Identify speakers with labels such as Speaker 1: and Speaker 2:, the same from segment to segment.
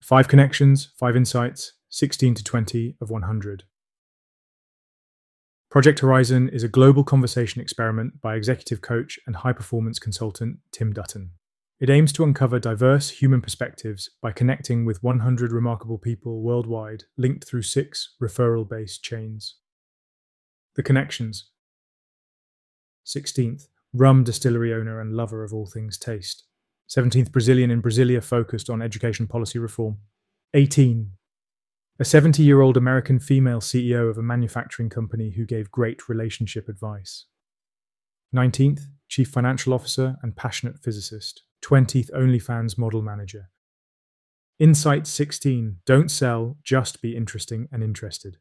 Speaker 1: 5 connections, 5 insights, 16 to 20 of 100. Project Horizon is a global conversation experiment by executive coach and high-performance consultant Tim Dutton. It aims to uncover diverse human perspectives by connecting with 100 remarkable people worldwide, linked through 6 referral-based chains. The connections. 16th, rum distillery owner and lover of all things taste. 17th, Brazilian in Brasilia focused on education policy reform. 18. A 70-year-old American female CEO of a manufacturing company who gave great relationship advice. 19th, Chief Financial Officer and passionate physicist. 20th, OnlyFans model manager. Insight 16, don't sell, just be interesting and interested.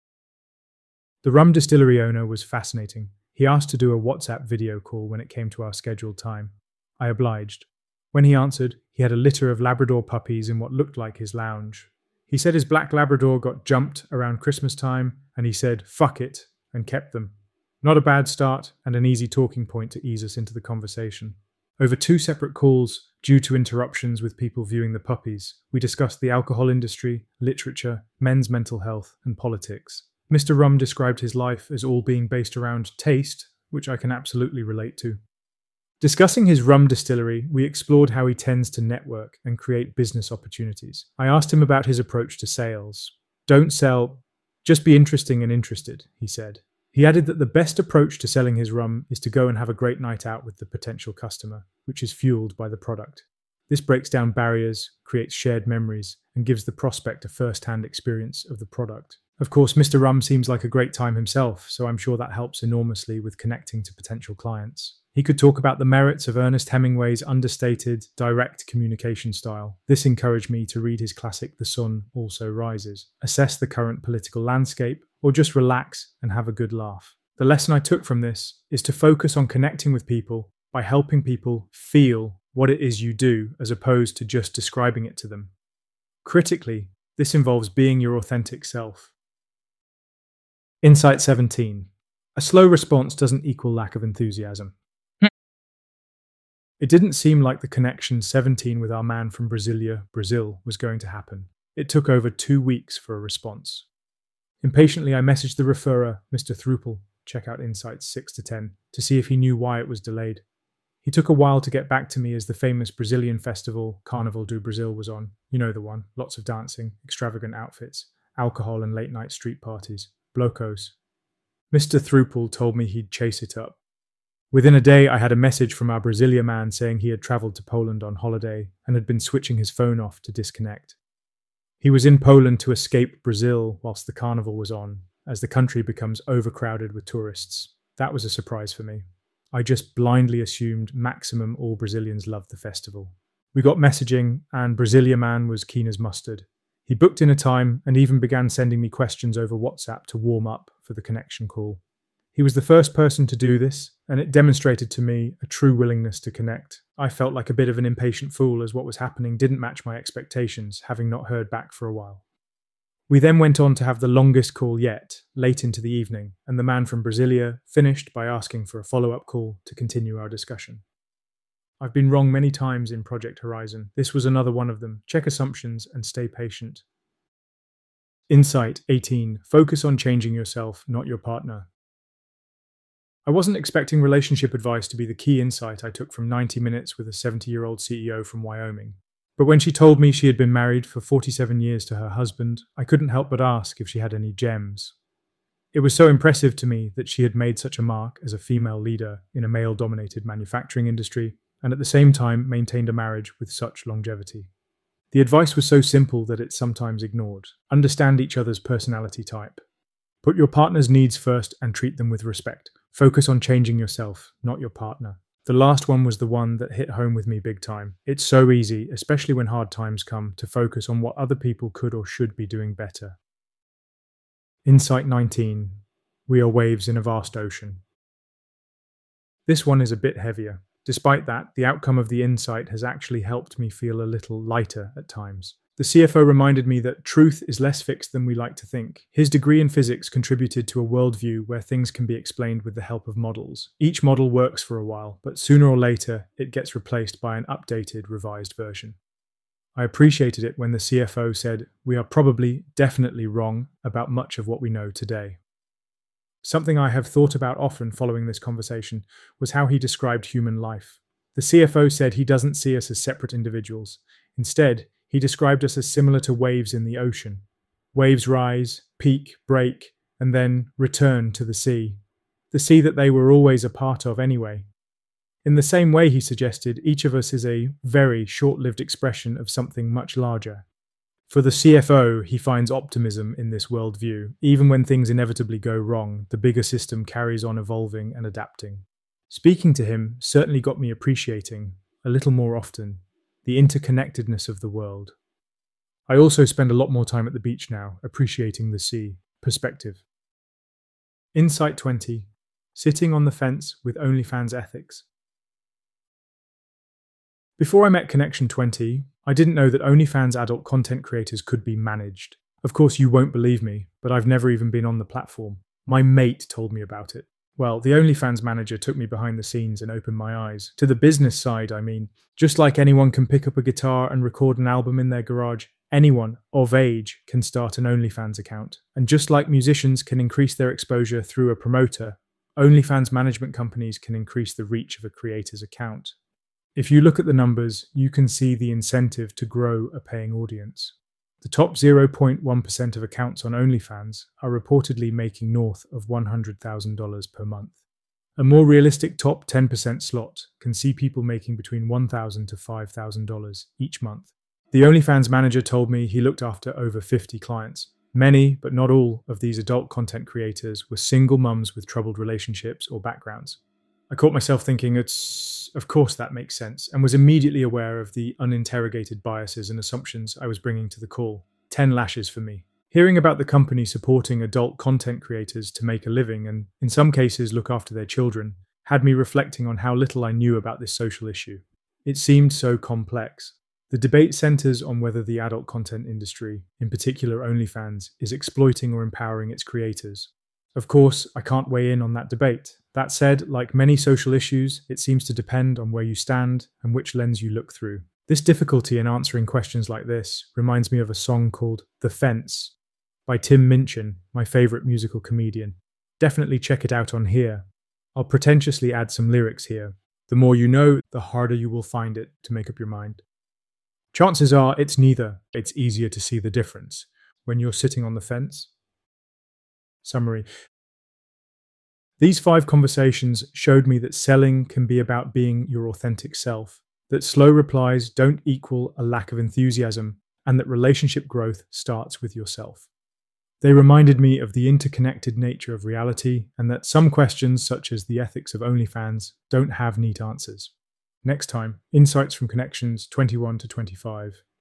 Speaker 1: The rum distillery owner was fascinating. He asked to do a WhatsApp video call when it came to our scheduled time. I obliged. When he answered, he had a litter of Labrador puppies in what looked like his lounge. He said his black Labrador got jumped around Christmas time, and he said, "Fuck it," and kept them. Not a bad start, and an easy talking point to ease us into the conversation. Over 2 separate calls, due to interruptions with people viewing the puppies, we discussed the alcohol industry, literature, men's mental health, and politics. Mr. Rum described his life as all being based around taste, which I can absolutely relate to. Discussing his rum distillery, we explored how he tends to network and create business opportunities. I asked him about his approach to sales. Don't sell, just be interesting and interested, he said. He added that the best approach to selling his rum is to go and have a great night out with the potential customer, which is fueled by the product. This breaks down barriers, creates shared memories, and gives the prospect a first-hand experience of the product. Of course, Mr. Rum seems like a great time himself, so I'm sure that helps enormously with connecting to potential clients. He could talk about the merits of Ernest Hemingway's understated, direct communication style. This encouraged me to read his classic The Sun Also Rises, assess the current political landscape, or just relax and have a good laugh. The lesson I took from this is to focus on connecting with people by helping people feel what it is you do as opposed to just describing it to them. Critically, this involves being your authentic self. Insight 17. A slow response doesn't equal lack of enthusiasm. It didn't seem like the connection 17 with our man from Brasilia, Brazil, was going to happen. It took over 2 weeks for a response. Impatiently, I messaged the referrer, Mr. Thrupel, check out Insights 6 to 10, to see if he knew why it was delayed. He took a while to get back to me as the famous Brazilian festival, Carnaval do Brasil, was on. You know the one. Lots of dancing, extravagant outfits, alcohol and late-night street parties. Blocos. Mr. Thrupel told me he'd chase it up. Within a day, I had a message from our Brasilia man saying he had travelled to Poland on holiday and had been switching his phone off to disconnect. He was in Poland to escape Brazil whilst the carnival was on, as the country becomes overcrowded with tourists. That was a surprise for me. I just blindly assumed maximum all Brazilians loved the festival. We got messaging, and Brasilia man was keen as mustard. He booked in a time and even began sending me questions over WhatsApp to warm up for the connection call. He was the first person to do this, and it demonstrated to me a true willingness to connect. I felt like a bit of an impatient fool as what was happening didn't match my expectations, having not heard back for a while. We then went on to have the longest call yet, late into the evening, and the man from Brasilia finished by asking for a follow-up call to continue our discussion. I've been wrong many times in Project Horizon. This was another one of them. Check assumptions and stay patient. Insight 18. Focus on changing yourself, not your partner. I wasn't expecting relationship advice to be the key insight I took from 90 minutes with a 70-year-old CEO from Wyoming. But when she told me she had been married for 47 years to her husband, I couldn't help but ask if she had any gems. It was so impressive to me that she had made such a mark as a female leader in a male-dominated manufacturing industry, and at the same time maintained a marriage with such longevity. The advice was so simple that it's sometimes ignored. Understand each other's personality type. Put your partner's needs first and treat them with respect. Focus on changing yourself, not your partner. The last one was the one that hit home with me big time. It's so easy, especially when hard times come, to focus on what other people could or should be doing better. Insight 19. We are waves in a vast ocean. This one is a bit heavier. Despite that, the outcome of the insight has actually helped me feel a little lighter at times. The CFO reminded me that truth is less fixed than we like to think. His degree in physics contributed to a worldview where things can be explained with the help of models. Each model works for a while, but sooner or later, it gets replaced by an updated, revised version. I appreciated it when the CFO said, "We are probably definitely wrong about much of what we know today." Something I have thought about often following this conversation was how he described human life. The CFO said he doesn't see us as separate individuals. Instead, he described us as similar to waves in the ocean. Waves rise, peak, break, and then return to the sea that they were always a part of anyway. In the same way, he suggested, each of us is a very short-lived expression of something much larger. For the CFO, he finds optimism in this worldview. Even when things inevitably go wrong, the bigger system carries on evolving and adapting. Speaking to him certainly got me appreciating, a little more often, the interconnectedness of the world. I also spend a lot more time at the beach now, appreciating the sea. Perspective. Insight 20. Sitting on the fence with OnlyFans ethics. Before I met Connection 20, I didn't know that OnlyFans adult content creators could be managed. Of course, you won't believe me, but I've never even been on the platform. My mate told me about it. Well, the OnlyFans manager took me behind the scenes and opened my eyes. To the business side, I mean. Just like anyone can pick up a guitar and record an album in their garage, anyone of age can start an OnlyFans account. And just like musicians can increase their exposure through a promoter, OnlyFans management companies can increase the reach of a creator's account. If you look at the numbers, you can see the incentive to grow a paying audience. The top 0.1% of accounts on OnlyFans are reportedly making north of $100,000 per month. A more realistic top 10% slot can see people making between $1,000 to $5,000 each month. The OnlyFans manager told me he looked after over 50 clients. Many, but not all, of these adult content creators were single mums with troubled relationships or backgrounds. I caught myself thinking, of course that makes sense, and was immediately aware of the uninterrogated biases and assumptions I was bringing to the call. 10 lashes for me. Hearing about the company supporting adult content creators to make a living and, in some cases, look after their children, had me reflecting on how little I knew about this social issue. It seemed so complex. The debate centers on whether the adult content industry, in particular OnlyFans, is exploiting or empowering its creators. Of course, I can't weigh in on that debate. That said, like many social issues, it seems to depend on where you stand and which lens you look through. This difficulty in answering questions like this reminds me of a song called The Fence by Tim Minchin, my favourite musical comedian. Definitely check it out on here. I'll pretentiously add some lyrics here. The more you know, the harder you will find it to make up your mind. Chances are it's neither. It's easier to see the difference when you're sitting on the fence. Summary. These 5 conversations showed me that selling can be about being your authentic self, that slow replies don't equal a lack of enthusiasm, and that relationship growth starts with yourself. They reminded me of the interconnected nature of reality and that some questions, such as the ethics of OnlyFans, don't have neat answers. Next time, insights from Connections 21 to 25.